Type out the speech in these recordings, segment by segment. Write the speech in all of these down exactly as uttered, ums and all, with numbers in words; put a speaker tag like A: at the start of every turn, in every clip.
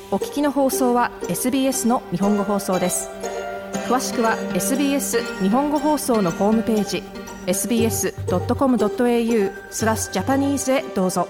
A: お聞きの放送は エスビーエス の日本語放送です。詳しくは エスビーエス 日本語放送のホームページ エスビーエスドットコムドットエーユー スラスジャパニーズへどうぞ。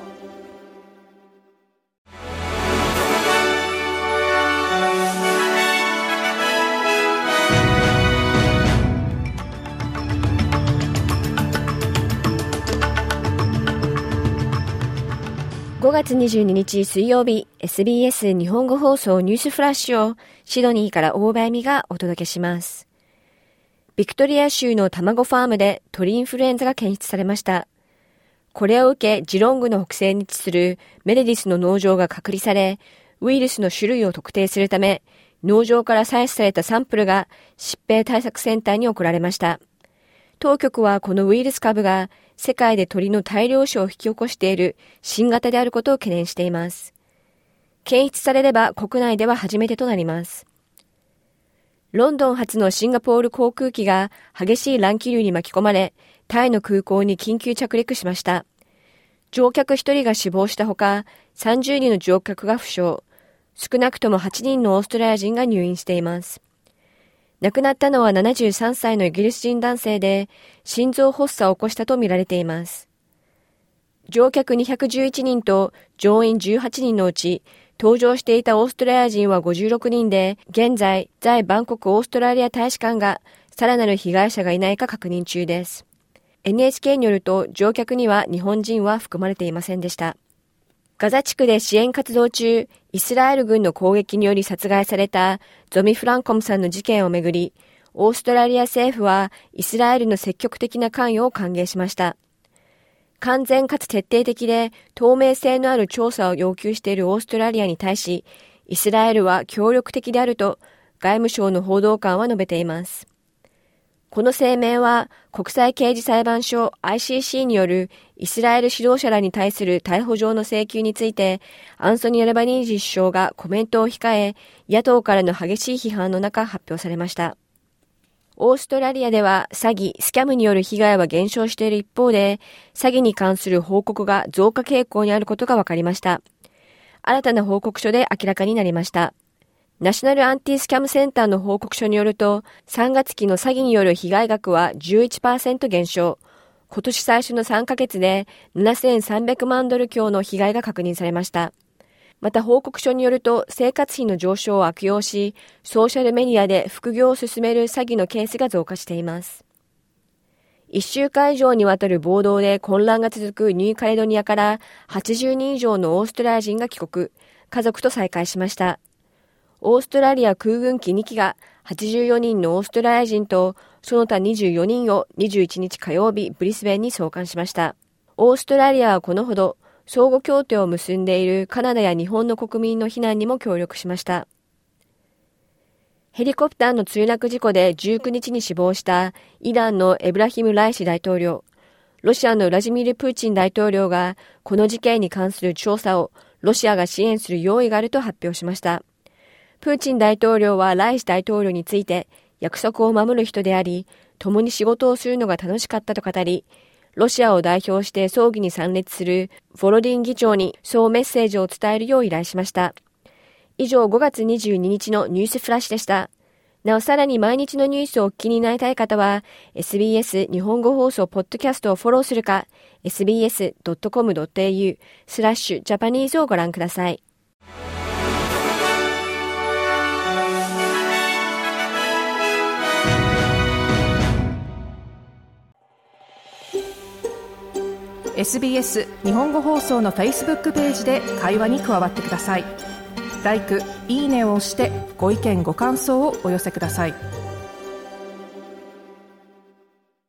B: ごがつにじゅうににち水曜日、 エスビーエス 日本語放送ニュースフラッシュをシドニーから大場恵美がお届けします。ビクトリア州の卵ファームで鳥インフルエンザが検出されました。これを受け、ジロングの北西に位置するメレディスの農場が隔離され、ウイルスの種類を特定するため、農場から採取されたサンプルが疾病対策センターに送られました。当局はこのウイルス株が世界で鳥の大量死を引き起こしている新型であることを懸念しています。検出されれば国内では初めてとなります。ロンドン発のシンガポール航空機が激しい乱気流に巻き込まれ、タイの空港に緊急着陸しました。乗客ひとりが死亡したほか、さんじゅうにんの乗客が負傷、少なくともはちにんのオーストラリア人が入院しています。亡くなったのはななじゅうさんさいのイギリス人男性で、心臓発作を起こしたとみられています。乗客にひゃくじゅういちにんと乗員じゅうはちにんのうち、搭乗していたオーストラリア人はごじゅうろくにんで、現在、在バンコクオーストラリア大使館がさらなる被害者がいないか確認中です。エヌエイチケー によると、乗客には日本人は含まれていませんでした。ガザ地区で支援活動中、イスラエル軍の攻撃により殺害されたゾミ・フランコムさんの事件をめぐり、オーストラリア政府はイスラエルの積極的な関与を歓迎しました。完全かつ徹底的で透明性のある調査を要求しているオーストラリアに対し、イスラエルは協力的であると外務省の報道官は述べています。この声明は国際刑事裁判所 アイシーシー によるイスラエル指導者らに対する逮捕状の請求について、アンソニー・アルバニージー首相がコメントを控え、野党からの激しい批判の中発表されました。オーストラリアでは詐欺・スキャムによる被害は減少している一方で、詐欺に関する報告が増加傾向にあることが分かりました。新たな報告書で明らかになりました。ナショナルアンティスキャムセンターの報告書によると、さんがつきの詐欺による被害額は じゅういちパーセント 減少。今年最初のさんかげつでななせんさんびゃくまんドル強の被害が確認されました。また報告書によると、生活費の上昇を悪用し、ソーシャルメディアで副業を進める詐欺のケースが増加しています。いっしゅうかん以上にわたる暴動で混乱が続くニューカレドニアからはちじゅうにん以上のオーストラリア人が帰国、家族と再会しました。オーストラリア空軍機にきがはちじゅうよにんのオーストラリア人とその他にじゅうよにんをにじゅういちにち火曜日ブリスベンに送還しました。オーストラリアはこのほど相互協定を結んでいるカナダや日本の国民の避難にも協力しました。ヘリコプターの墜落事故でじゅうくにちに死亡したイランのエブラヒム・ライシ大統領、ロシアのウラジミール・プーチン大統領がこの事件に関する調査をロシアが支援する用意があると発表しました。プーチン大統領はライシ大統領について約束を守る人であり、共に仕事をするのが楽しかったと語り、ロシアを代表して葬儀に参列するヴォロディン議長にそうメッセージを伝えるよう依頼しました。以上、ごがつにじゅうににちのニュースフラッシュでした。なおさらに毎日のニュースをお聞きになりたい方は エスビーエス 日本語放送ポッドキャストをフォローするか エスビーエスドットコムドットエーユー スラッシュジャパニーズをご覧ください。
A: エスビーエス 日本語放送の Facebook ページで会話に加わってください。ライク、いいねを押してご意見ご感想をお寄せください。